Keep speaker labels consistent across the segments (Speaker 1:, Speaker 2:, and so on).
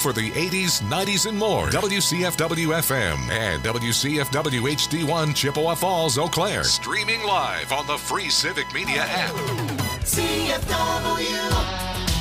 Speaker 1: for the 80s, 90s, and more. WCFW-FM and WCFW HD1 Chippewa Falls, Eau Claire. Streaming live on the free Civic Media app.
Speaker 2: CFW.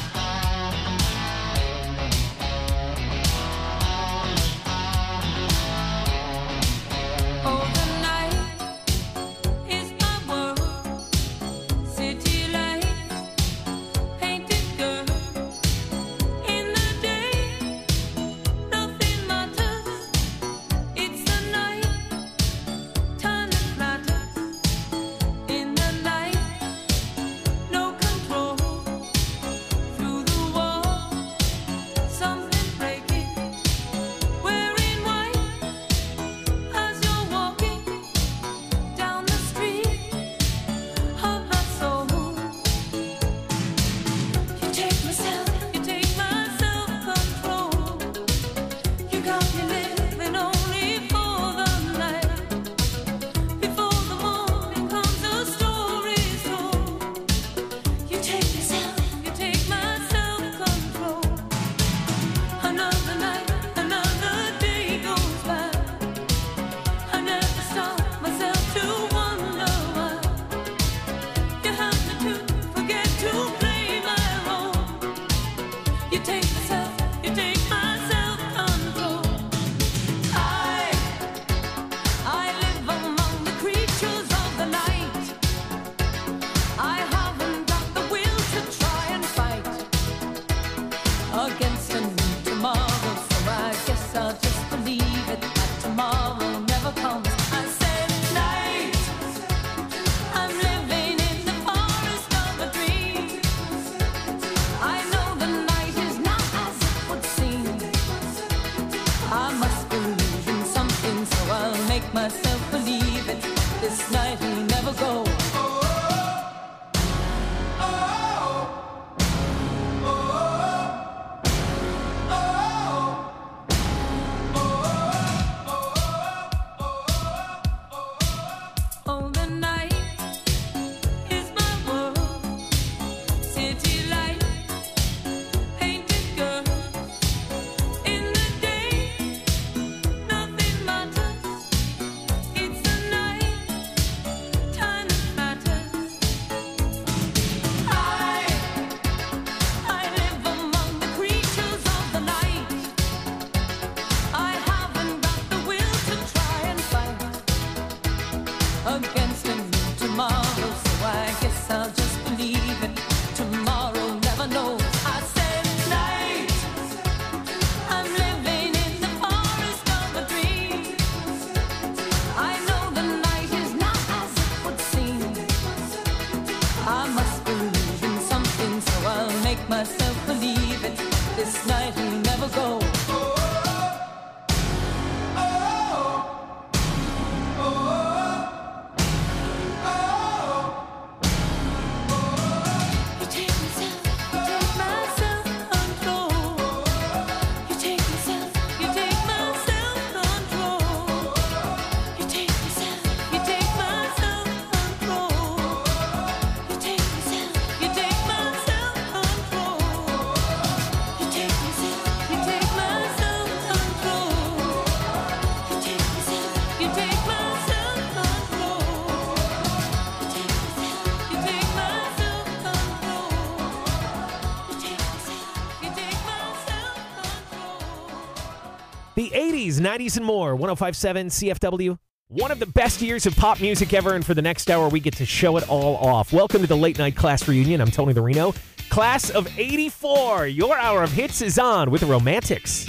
Speaker 3: The 80s, 90s, and more. 105.7 CFW. One of the best years of pop music ever, and for the next hour, we get to show it all off. Welcome to the Late Night Class Reunion. I'm Tony the Reno. Class of 84. Your hour of hits is on with the Romantics.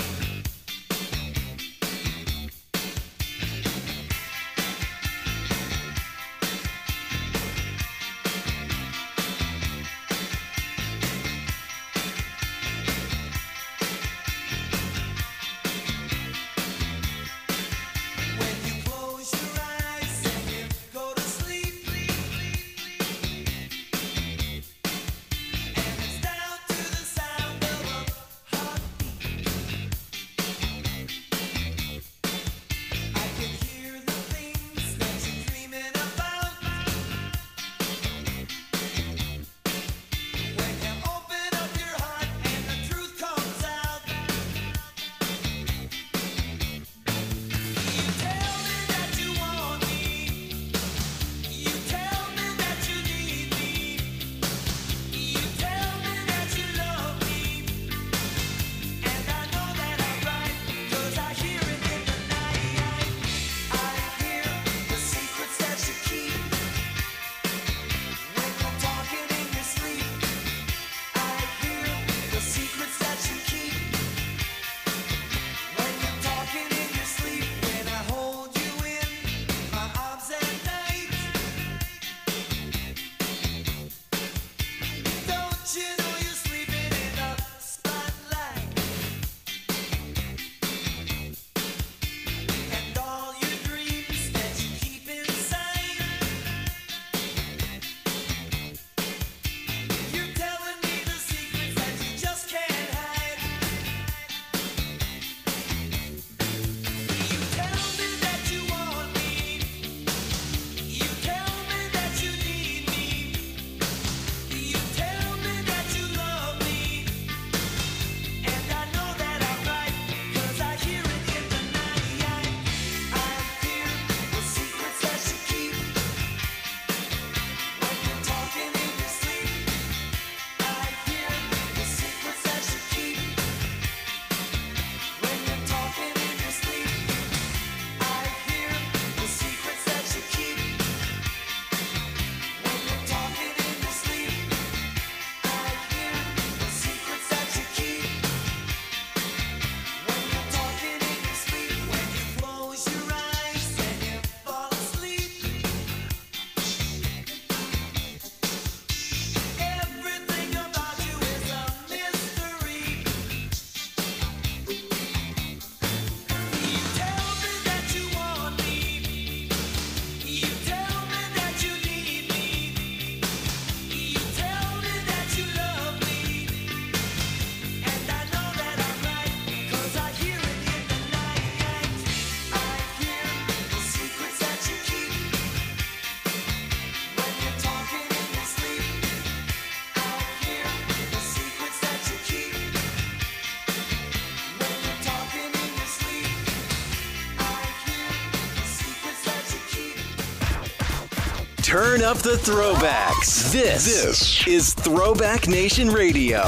Speaker 2: Turn up the throwbacks. This is Throwback Nation Radio.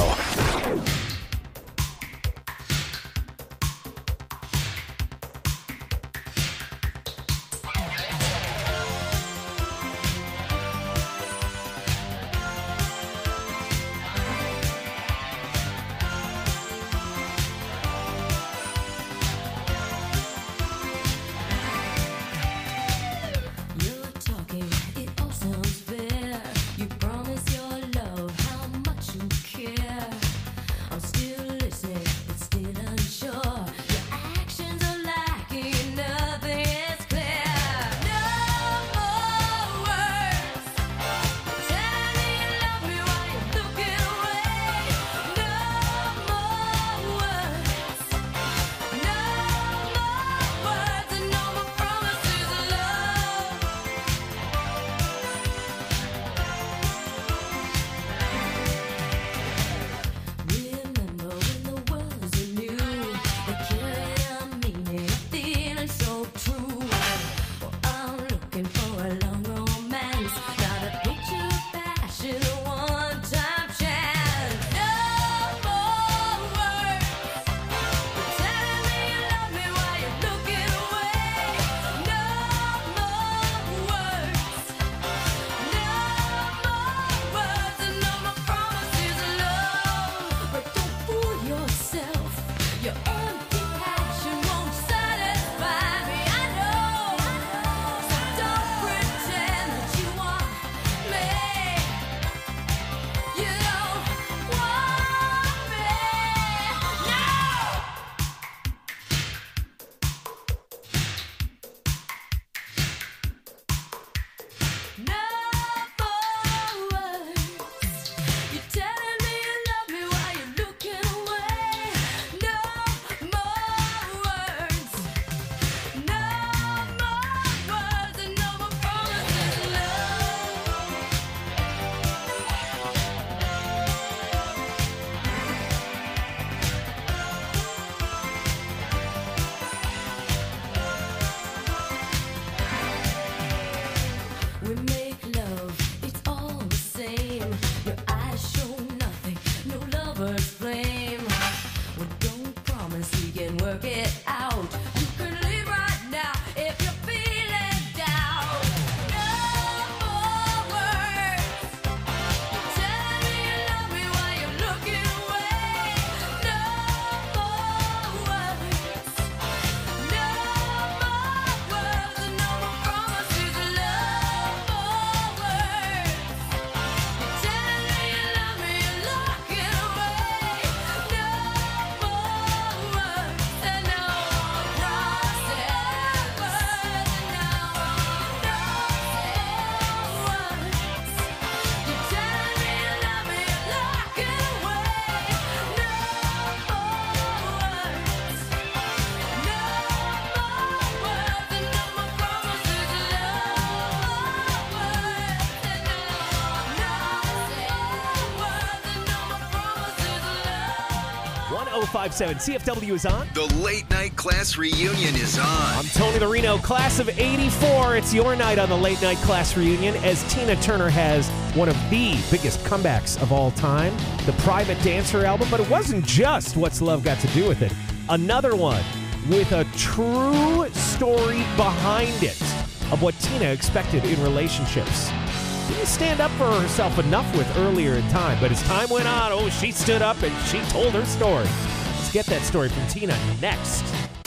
Speaker 3: CFW is on.
Speaker 2: The late night class reunion is on.
Speaker 3: I'm Tony the Reno, class of 84. It's your night on the late night class reunion as Tina Turner has one of the biggest comebacks of all time, the Private Dancer album, but it wasn't just What's Love Got to Do with It. Another one with a true story behind it of what Tina expected in relationships. Didn't stand up for herself enough with earlier in time, but as time went on, she stood up and she told her story. Let's get that story from Tina next.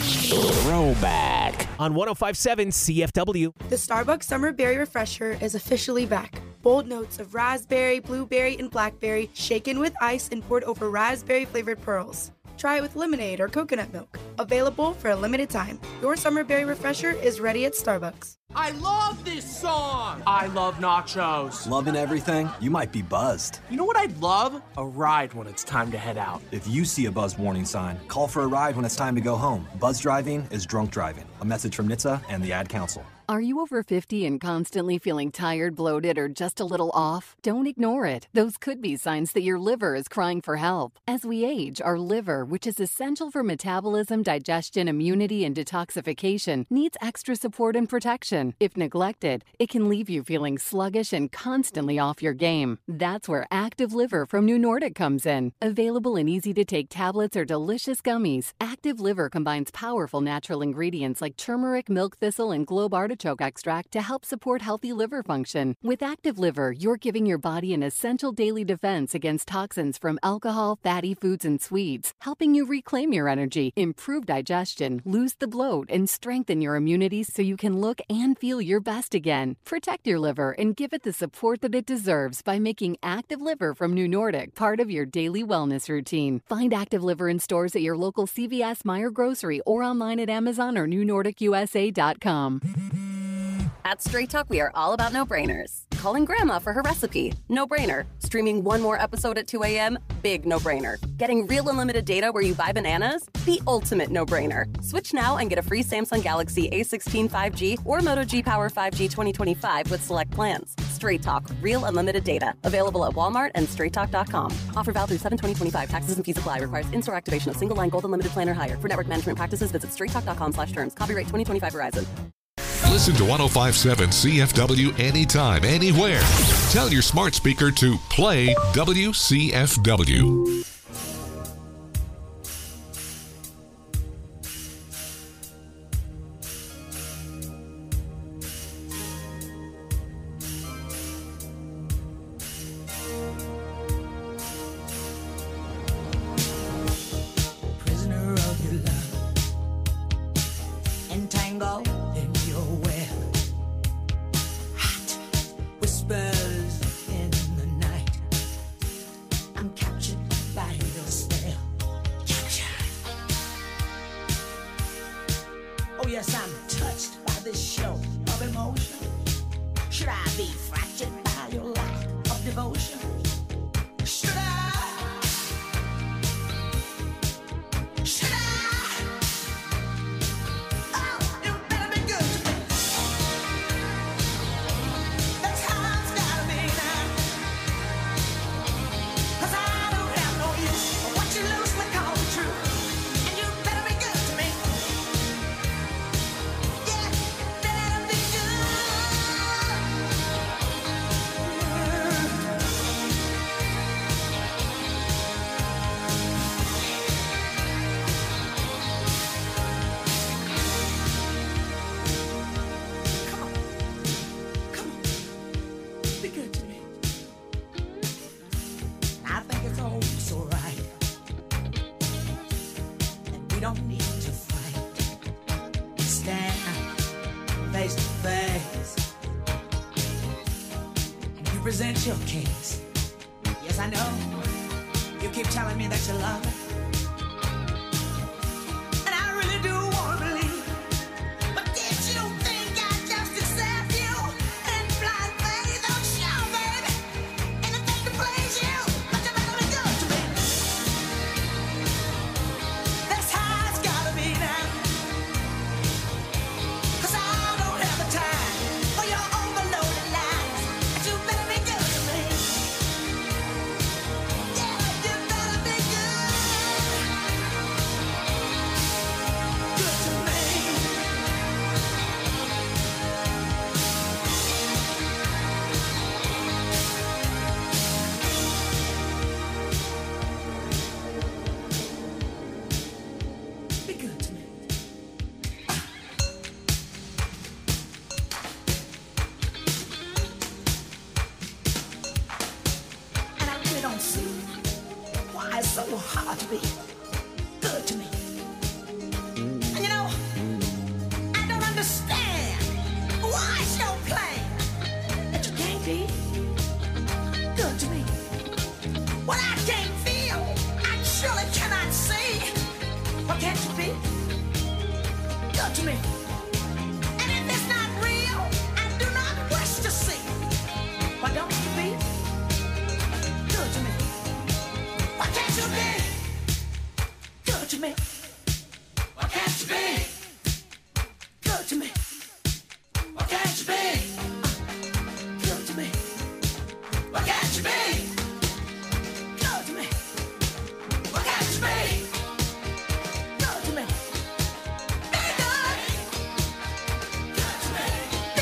Speaker 4: Throwback
Speaker 3: on 105.7 CFW.
Speaker 5: The Starbucks Summer Berry Refresher is officially back. Bold notes of raspberry, blueberry, and blackberry shaken with ice and poured over raspberry-flavored pearls. Try it with lemonade or coconut milk. Available for a limited time. Your Summer Berry Refresher is ready at Starbucks.
Speaker 6: I love this song! I love nachos.
Speaker 7: Loving everything? You might be buzzed.
Speaker 6: You know what I'd love? A ride when it's time to head out.
Speaker 7: If you see a buzz warning sign, call for a ride when it's time to go home. Buzz driving is drunk driving. A message from NHTSA and the Ad Council.
Speaker 8: Are you over 50 and constantly feeling tired, bloated, or just a little off? Don't ignore it. Those could be signs that your liver is crying for help. As we age, our liver, which is essential for metabolism, digestion, immunity, and detoxification, needs extra support and protection. digestion. If neglected, it can leave you feeling sluggish and constantly off your game. That's where Active Liver from New Nordic comes in. Available in easy-to-take tablets or delicious gummies, Active Liver combines powerful natural ingredients like turmeric, milk thistle, and globe artichoke extract to help support healthy liver function. With Active Liver, you're giving your body an essential daily defense against toxins from alcohol, fatty foods, and sweets, helping you reclaim your energy, improve digestion, lose the bloat, and strengthen your immunity so you can look and feel your best again. Protect your liver and give it the support that it deserves by making Active Liver from New Nordic part of your daily wellness routine. Find Active Liver in stores at your local CVS, Meijer Grocery, or online at Amazon or NewNordicUSA.com.
Speaker 4: At Straight Talk, we are all about no-brainers. Calling Grandma for her recipe? No-brainer. Streaming one more episode at 2 a.m.? Big no-brainer. Getting real unlimited data where you buy bananas? The ultimate no-brainer. Switch now and get a free Samsung Galaxy A16 5G or Moto G Power 5G 2025 with select plans. Straight Talk. Real unlimited data. Available at Walmart and StraightTalk.com. Offer valid through 7/20/25. Taxes and fees apply. Requires in-store activation of single line gold unlimited plan or higher. For network management practices, visit StraightTalk.com/terms. Copyright 2025 Verizon.
Speaker 1: Listen to 105.7 CFW anytime, anywhere. Tell your smart speaker to play WCFW.
Speaker 9: Prisoner of your love, entangled in your web. Hot whispers in the night. I'm captured by your spell. Captured. Oh yes, I'm touched by this show of emotion. Should I be fractured by your lack of devotion? Should I? Should I? Oh, you better be good to me. That's how it's gotta be now. 'Cause I don't have no use for what you loosely call the truth. And you better be good to me. Yeah, better be good. Come on, be good to me. I think it's all so right, and we don't need to fight. Stand face to face, and you present your case. Yes, I know you keep telling me that you love me, and I really do want to believe. But did you think I'd just accept you in blind faith? Oh, sure, baby. Anything to please you, but you better be good to me. That's how it's gotta be now. 'Cause I don't have the time for your overloaded lies. But you better be good to me. Yeah, you better be good. Good to me. Be good to me. And I really don't see why it's so hard to be good to me. And you know, I don't understand why it's so plain that you can't be good to me. What I can't feel, I surely cannot see. Why can't you be good to me? And if it's not real, I do not wish to see. Why don't you be good to me? Why can't you be good to me? Why can't you be good to me? Why can't you be good to me? Why can't you be good to me? Why can't you be good to me? Be good. Good to me.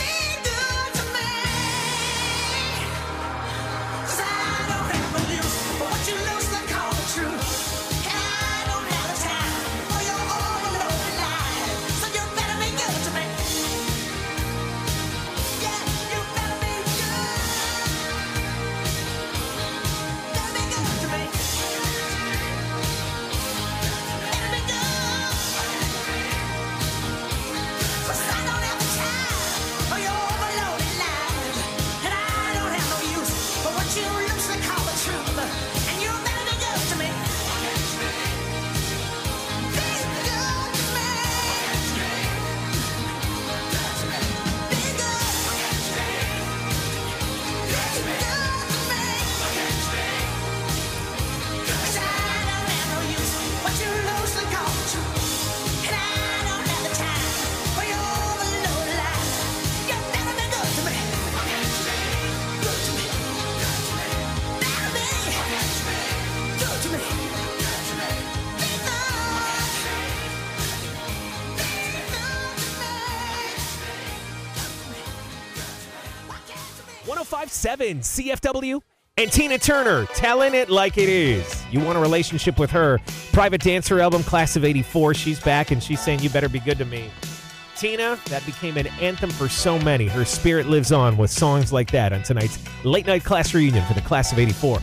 Speaker 3: 1057 CFW. And Tina Turner, telling it like it is. You want a relationship with her. Private Dancer album, Class of 84. She's back, and she's saying, you better be good to me. Tina, that became an anthem for so many. Her spirit lives on with songs like that on tonight's Late Night Class Reunion for the Class of 84.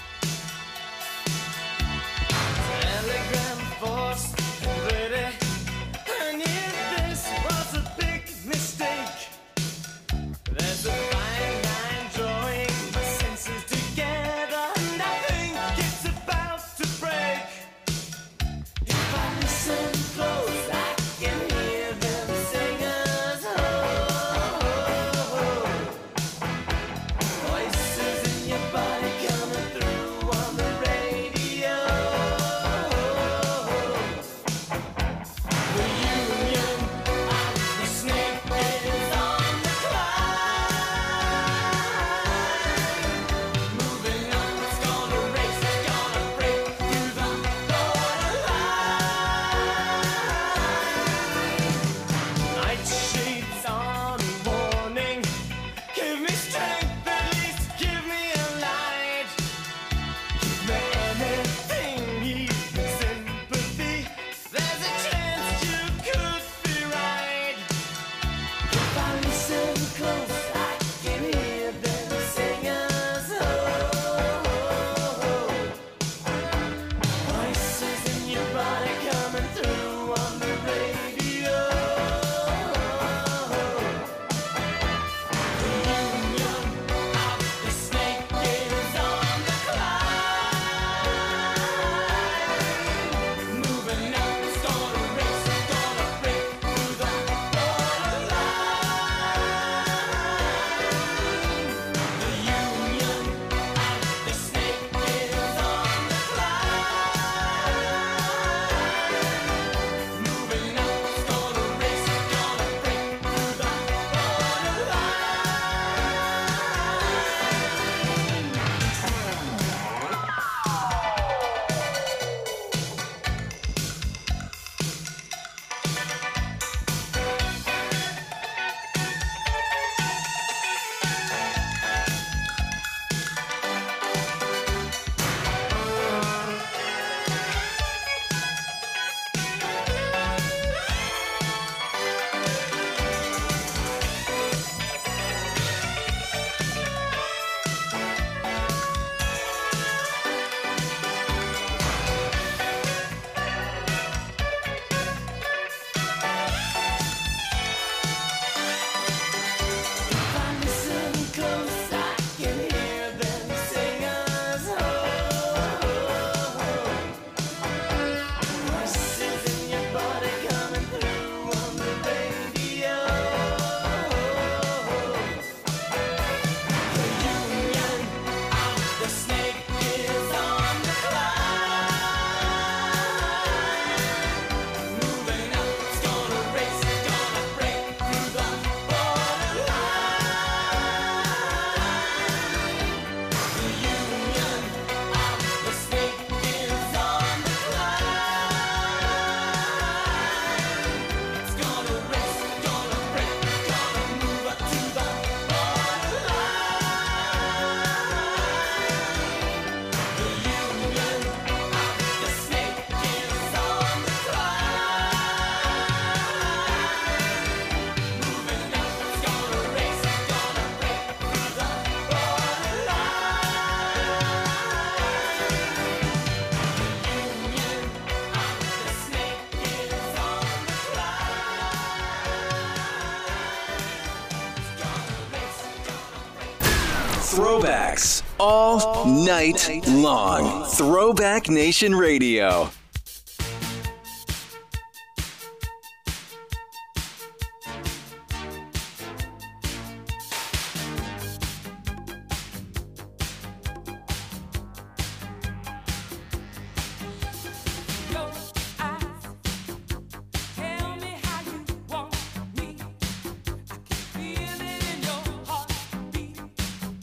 Speaker 2: Throwbacks all night long. Throwback Nation Radio.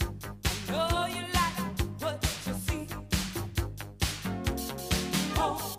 Speaker 10: Oh.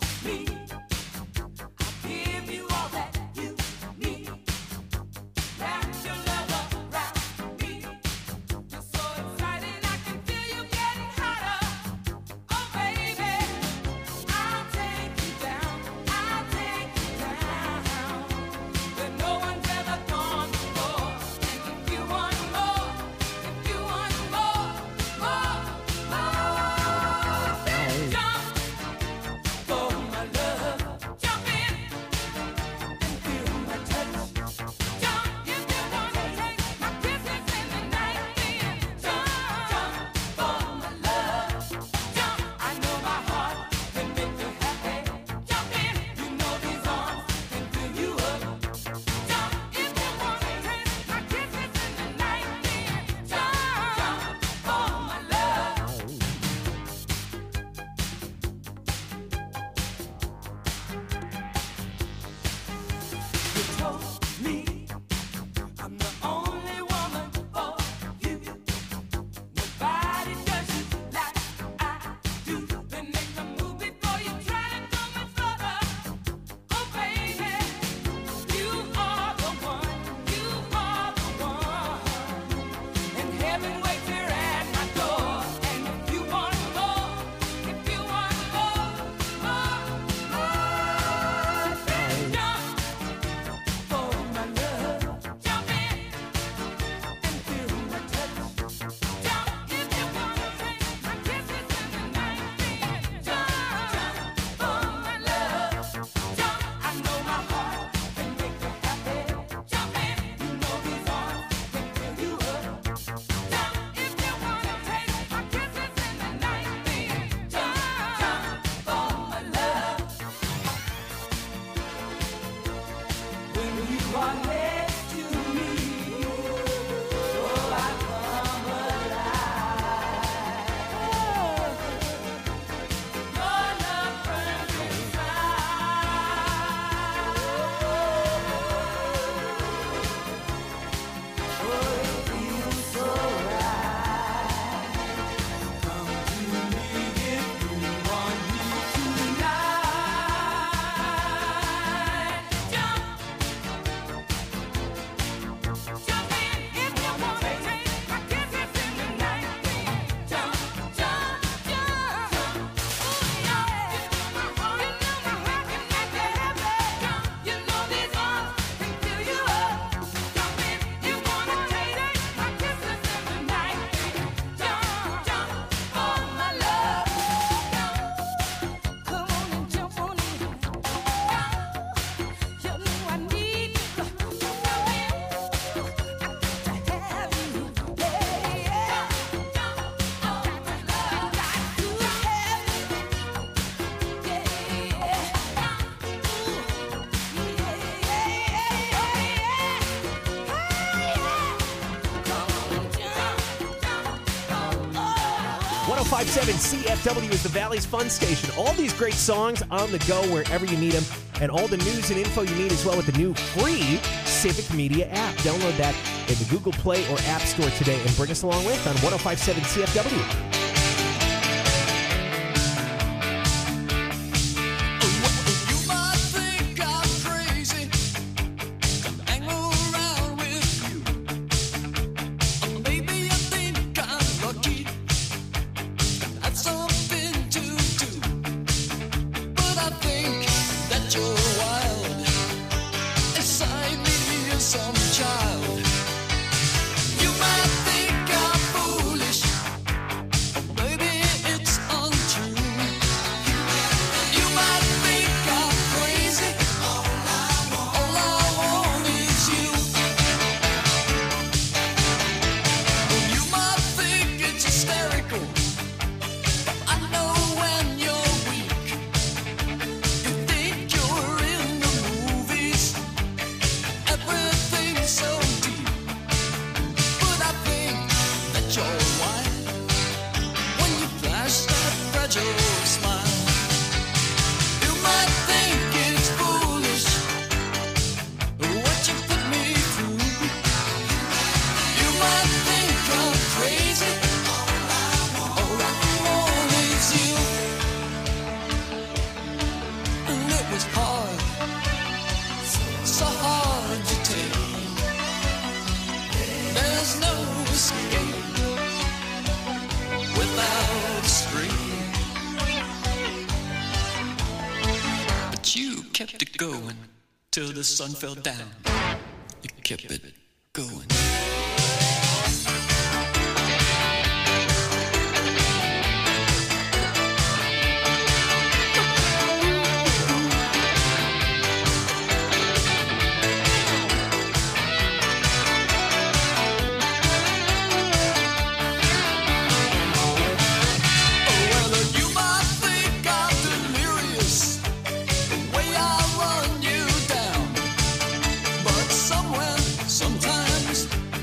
Speaker 3: 105.7 CFW is the Valley's fun station. All these great songs on the go wherever you need them, and all the news and info you need as well with the new free Civic Media app. Download that in the Google Play or App Store today and bring us along with on 105.7 CFW.
Speaker 10: Till the sun fell down, you kept it going.
Speaker 11: Sometimes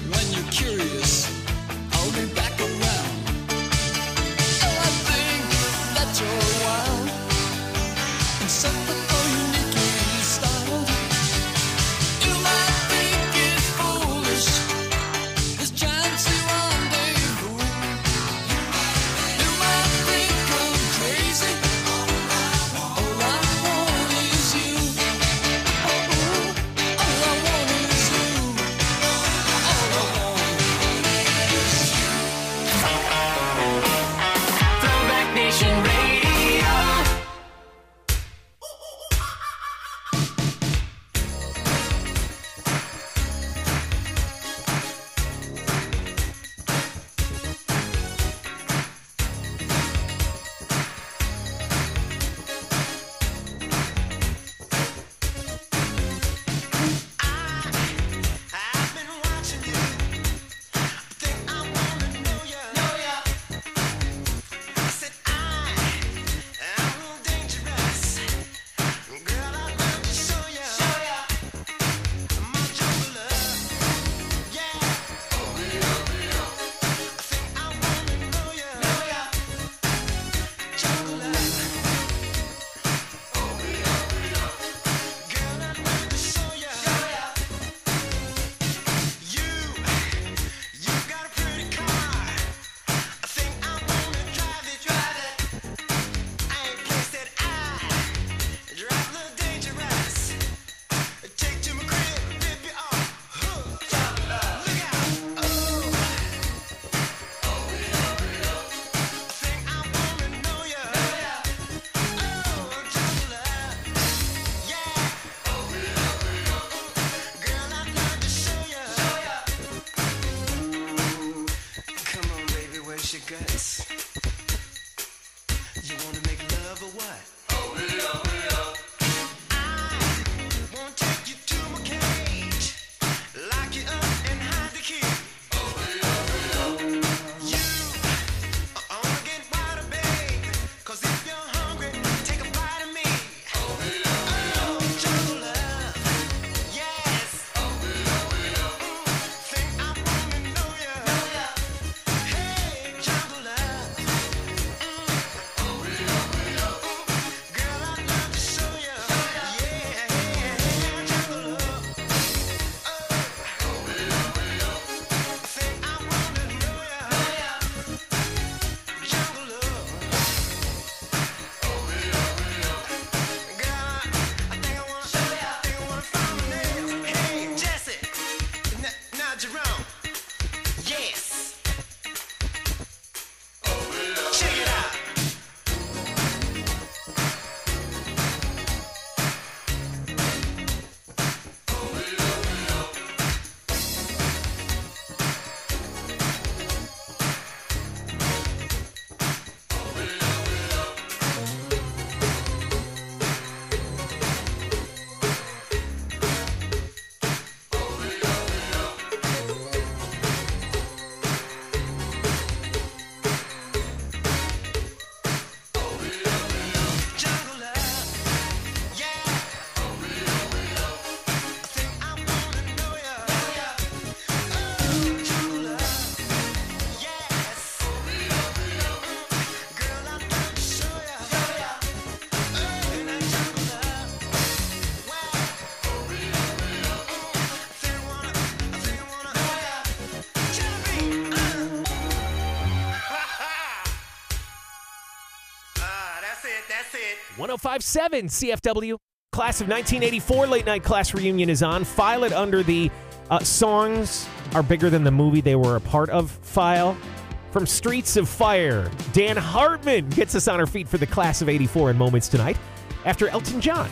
Speaker 3: 105.7 CFW. Class of 1984 Late Night Class Reunion is on. File it under the songs are bigger than the movie they were a part of file. From Streets of Fire, Dan Hartman gets us on our feet for the Class of 84 in moments tonight after Elton John.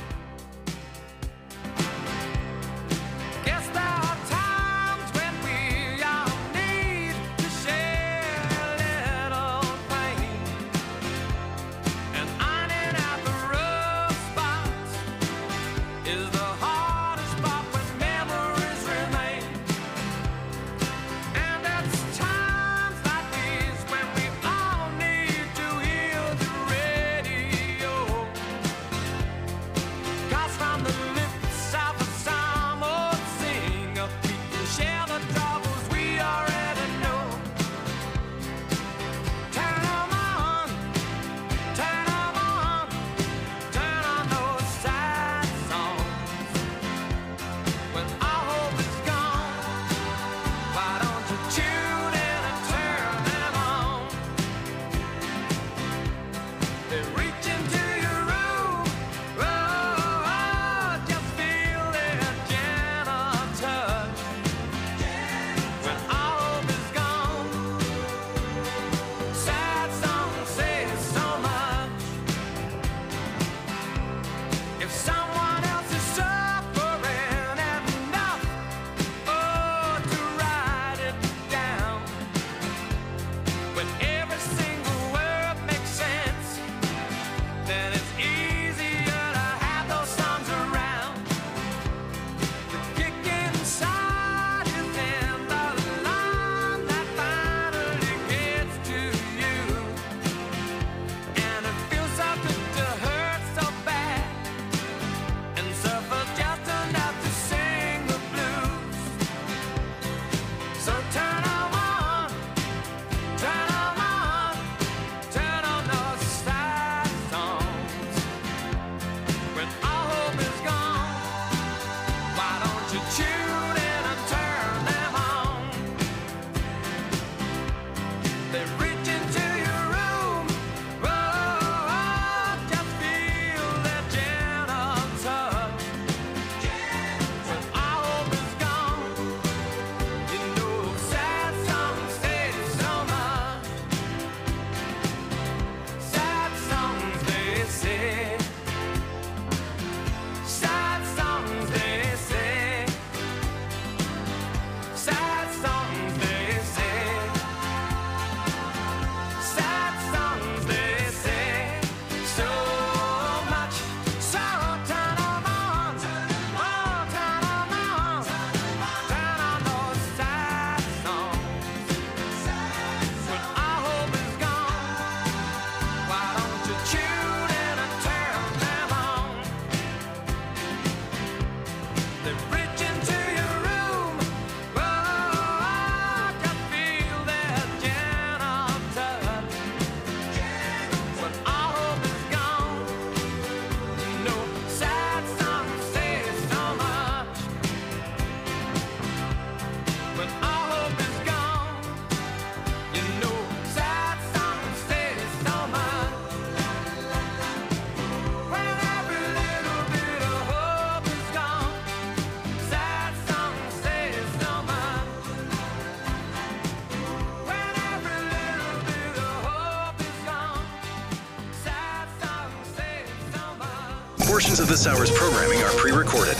Speaker 2: Portions of this hour's programming are pre-recorded.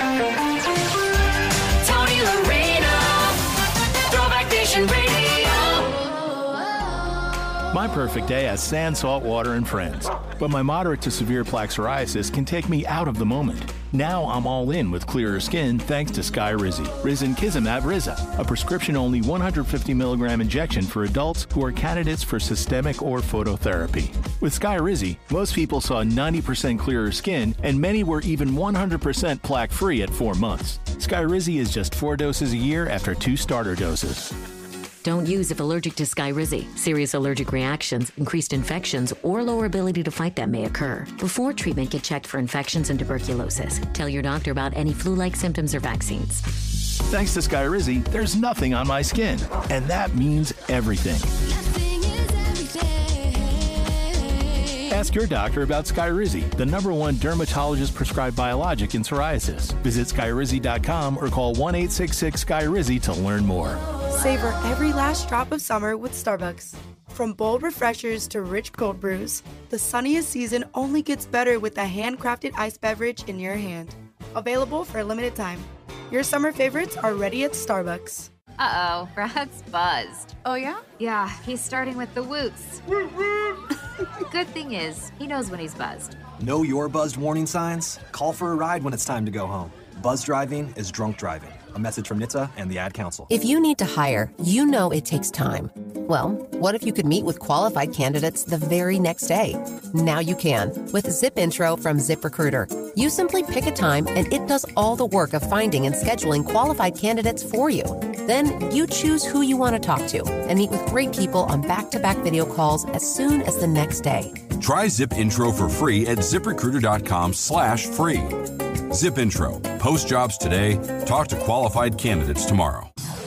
Speaker 11: Tony Lorena, Throwback Nation Radio.
Speaker 12: My perfect day has sand, salt water, and friends. But my moderate to severe plaque psoriasis can take me out of the moment. Now I'm all in with clearer skin thanks to Skyrizi. Risankizumab Riza, a prescription-only 150 milligram injection for adults who are candidates for systemic or phototherapy. With Skyrizi, most people saw 90% clearer skin, and many were even 100% plaque-free at 4 months. Skyrizi is just 4 doses a year after 2 starter doses.
Speaker 13: Don't use if allergic to Skyrizi. Serious allergic reactions, increased infections, or lower ability to fight them may occur. Before treatment, get checked for infections and tuberculosis. Tell your doctor about any flu-like symptoms or vaccines.
Speaker 12: Thanks to Skyrizi, there's nothing on my skin, and that means everything. Ask your doctor about Skyrizi, the #1 dermatologist-prescribed biologic in psoriasis. Visit Skyrizi.com or call 1-866-SKYRIZI to learn more.
Speaker 5: Savor every last drop of summer with Starbucks. From bold refreshers to rich cold brews, the sunniest season only gets better with a handcrafted iced beverage in your hand. Available for a limited time. Your summer favorites are ready at Starbucks.
Speaker 14: Uh-oh, Brad's buzzed.
Speaker 15: Oh, yeah?
Speaker 14: Yeah, he's starting with the woots. Good thing is, he knows when he's buzzed.
Speaker 7: Know your buzzed warning signs? Call for a ride when it's time to go home. Buzz driving is drunk driving. A message from NHTSA and the Ad Council.
Speaker 16: If you need to hire, you know it takes time. Well, what if you could meet with qualified candidates the very next day? Now you can with Zip Intro from ZipRecruiter. You simply pick a time and it does all the work of finding and scheduling qualified candidates for you. Then you choose who you want to talk to and meet with great people on back-to-back video calls as soon as the next day.
Speaker 17: Try Zip Intro for free at ZipRecruiter.com/free. Zip Intro. Post jobs today. Talk to qualified candidates tomorrow.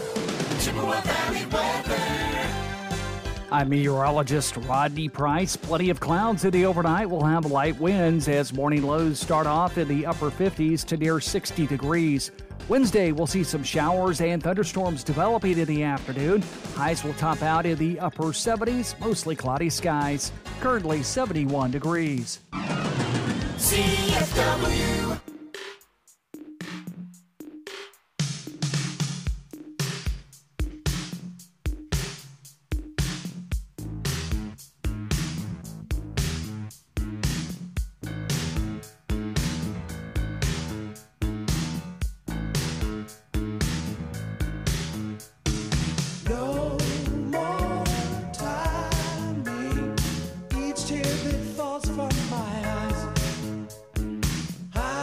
Speaker 18: I'm meteorologist Rodney Price. Plenty of clouds in the overnight. We'll have light winds as morning lows start off in the upper 50s to near 60 degrees. Wednesday, we'll see some showers and thunderstorms developing in the afternoon. Highs will top out in the upper 70s, mostly cloudy skies. Currently 71 degrees.
Speaker 11: CFW.
Speaker 19: Each tear that falls from my eyes, I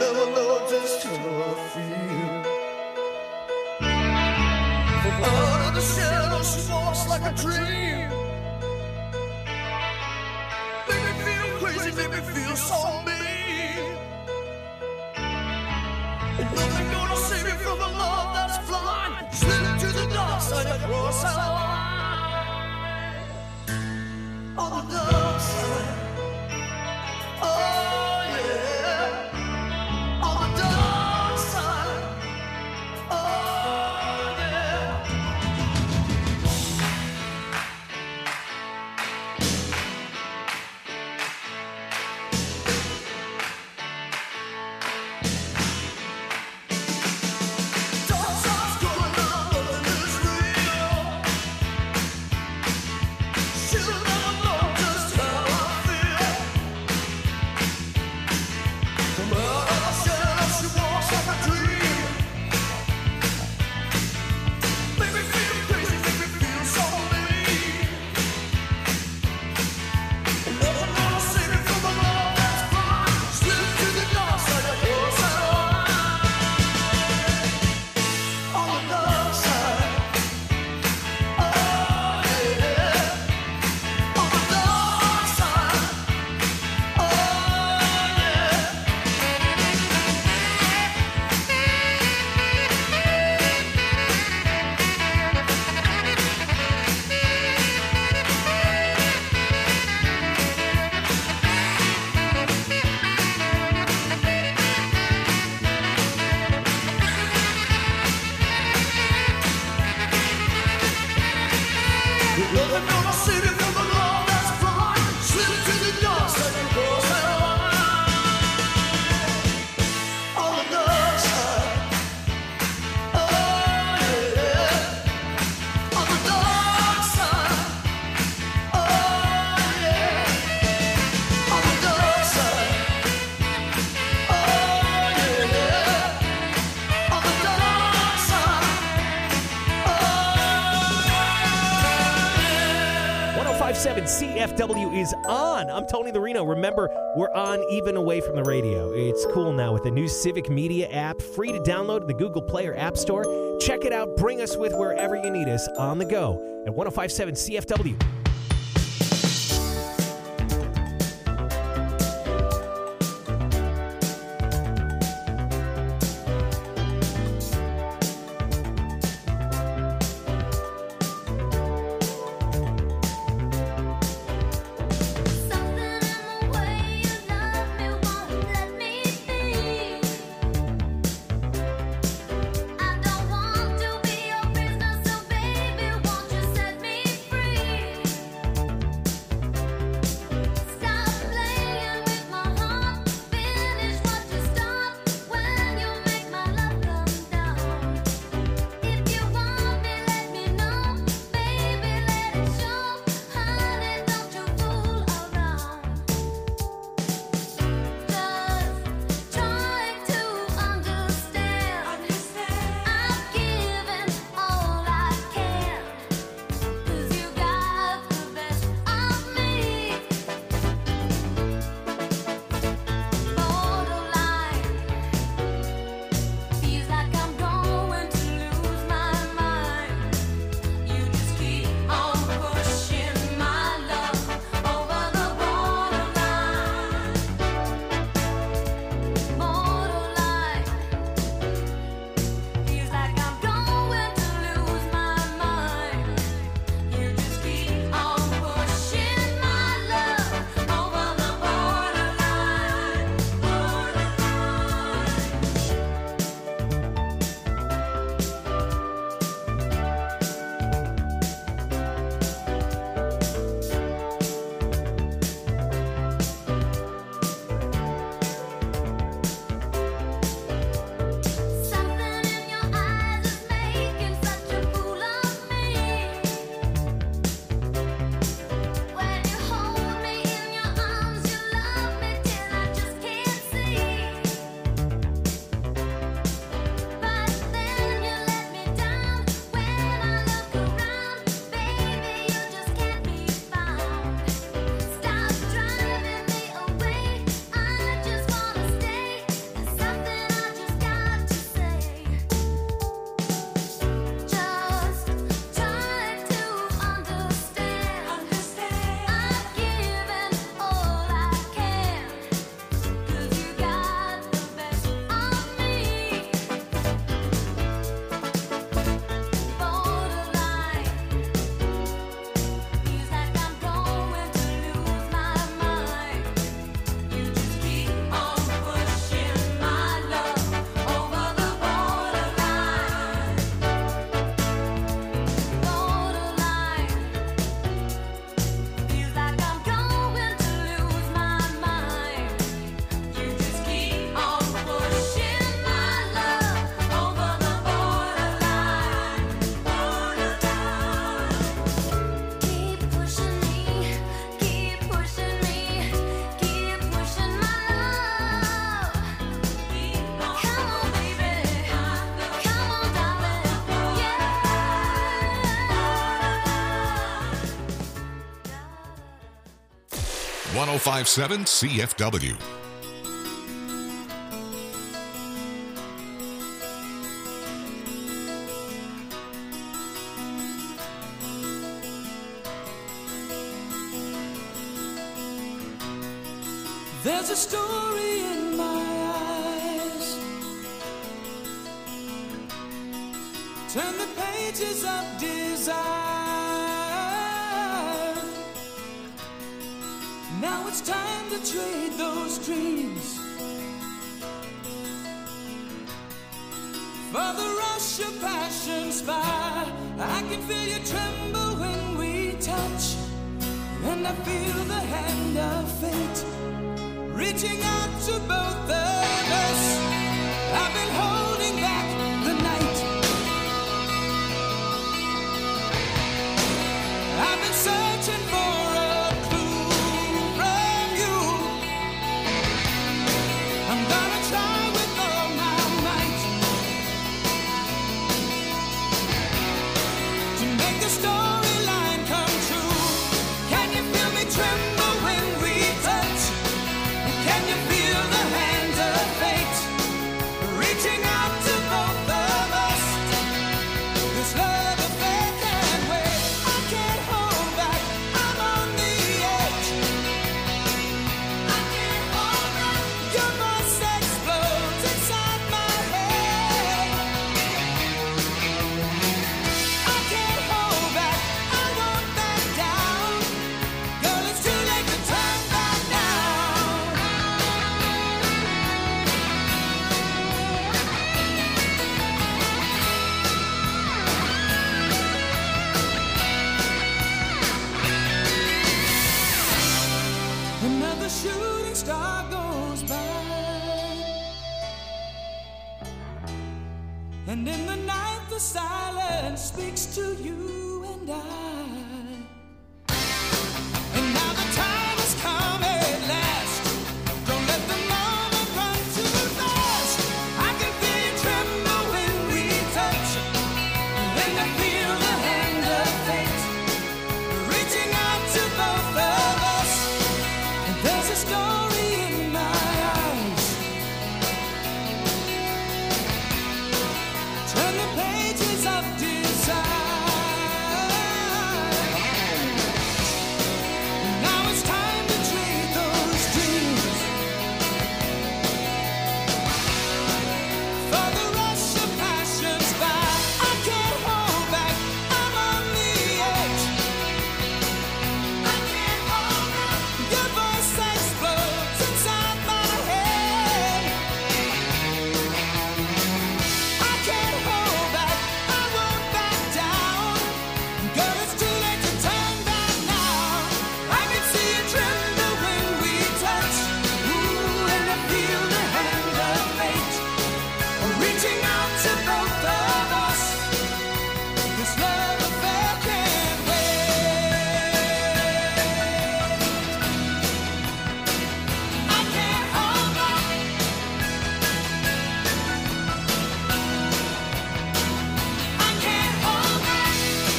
Speaker 9: never know just how I feel. From out of the shadow she walks like a dream. Make me feel crazy, make me feel so mean. And nothing gonna save me from the love that's blind. Slip to the dark side across our line. On the dark side. Oh yeah. On the dark side. Oh yeah. Dark side's going on, nothing is real. She'll never know just how I feel. From out of the shadow she walks like a dream. Make me feel crazy, make me feel so mean. And nothing gonna save me from the love that's blind. Slip to the dark side of your side. On the dark side. Oh yeah. On the dark side. Oh yeah. Nothing gonna save you from the love that's blind. Slip to the dark side and cross that line. On the dark side. Oh yeah. On the dark side. Oh yeah. On the dark side. Oh yeah. On the dark side.
Speaker 3: 1057 CFW is on. I'm Tony the Reno. Remember, we're on even away from the radio. It's cool now with the new Civic Media app, free to download in the Google Play or App Store. Check it out. Bring us with wherever you need us on the go at 1057 CFW.
Speaker 9: I don't want to be your prisoner, so baby, won't you set me free?
Speaker 1: 1057 CFW.
Speaker 15: There's a story in my eyes. Turn the pages of desire. Now it's time to trade those dreams for the rush of passion's fire. I can feel you tremble when we touch, and I feel the hand of fate reaching out to both of us. I've been holding back the night. I've been searching for a clue from you. I'm gonna try with all my might to make the storyline come true. Can you feel me tremble when we touch? Can you feel the hands of fate reaching out to both of us? This love affair can't wait. I can't hold back. I'm on the edge. I can't hold back. Your voice explodes inside my head. I can't hold back. I won't back down. Girl, it's too late to turn back now. Another shooting star goes by, and in the night the silence speaks to you and I. And now the time has come at last. Don't let the moment run too fast. I can feel you tremble when we touch, and I feel the hand of fate reaching out to both of us. And there's a story in my eyes. Turn the pages of desire. Now it's time to trade those dreams for the rush of passion's fire. I can't hold back. I'm on the edge. I can't hold back. Your voice explodes inside my head. I can't hold back. I won't back down. Girl, it's too late to turn back now. I can see you tremble when we touch. Ooh, and I feel the hand of fate reaching out to both of us. This love affair can't wait. I can't hold back. I can't hold back.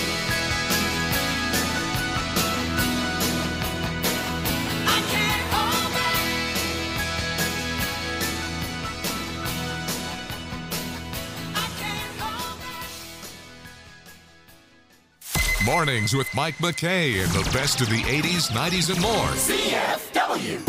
Speaker 15: I can't hold back. I can't hold back.
Speaker 1: Mornings with Mike McKay and the best of the 80s, 90s, and more.
Speaker 11: CFW.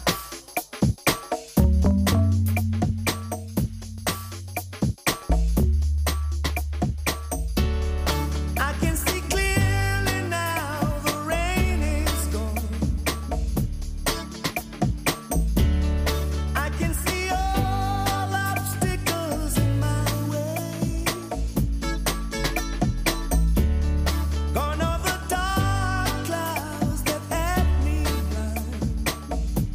Speaker 15: I can see clearly now, the rain is gone. I can see all obstacles in my way. Gone are the dark clouds that had me blind.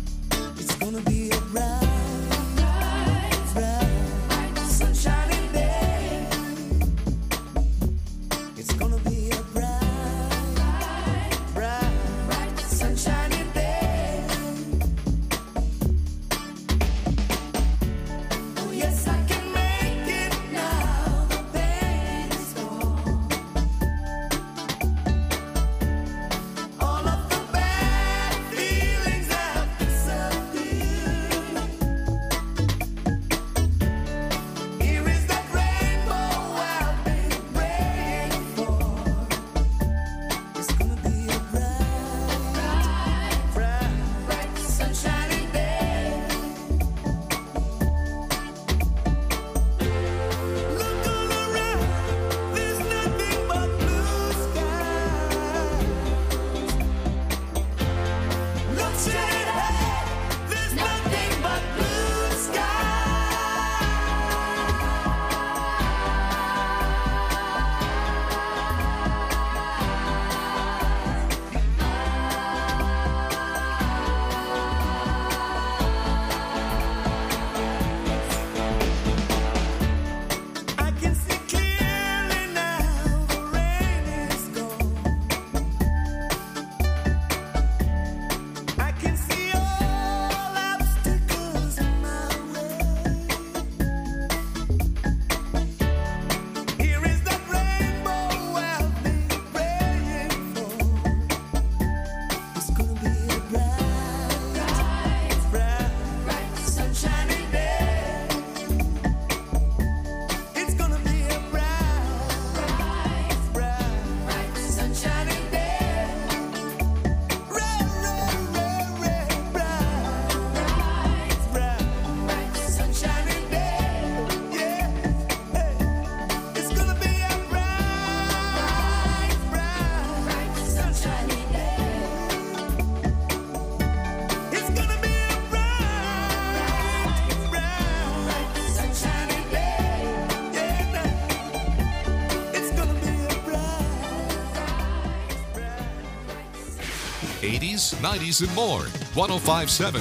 Speaker 1: 80s, 90s, and more. 105.7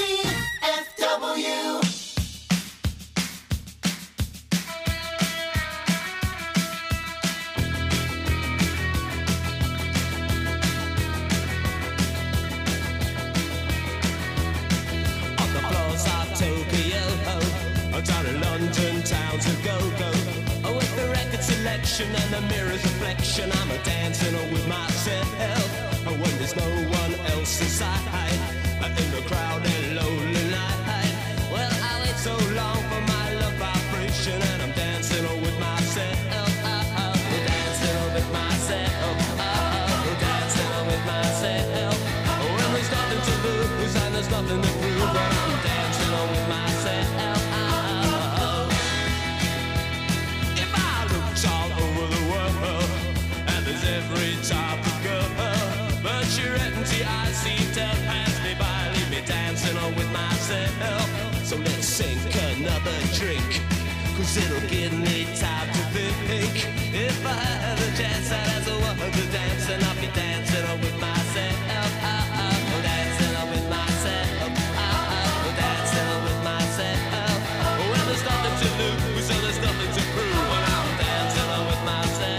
Speaker 11: CFW.
Speaker 15: Down in London town to go-go. Oh, with the record selection and the mirror's reflection, I'm a dancing with myself. Oh, when there's no one else inside, in the crowded lonely night. Well, I wait so long for my love vibration, and I'm dancing with myself. Dancing with myself. Dancing with myself. When there's nothing to lose and there's nothing to prove, but I'm dancing with myself. Every type of girl, but you're empty. I see to pass me by, leave me dancing on with myself. So let's sink another drink, cause it'll give me time to think. If I had a chance, I'd ask a woman to dance, and I'll be dancing on with myself. Dancing on with myself. Dancing on with myself. When there's nothing to lose, and there's nothing to prove, and I'm dancing on with myself.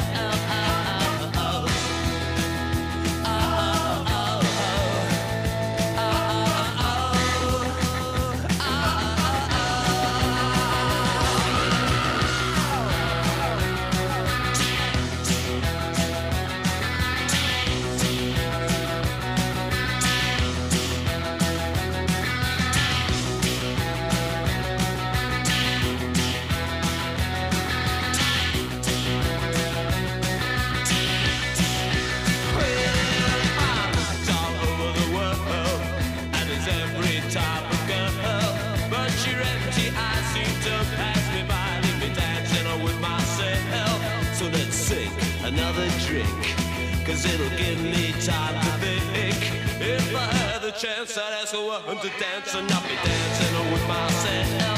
Speaker 15: Another drink, cause it'll give me time to think. If I had the chance, I'd ask a woman to dance, and I'll be dancing with myself.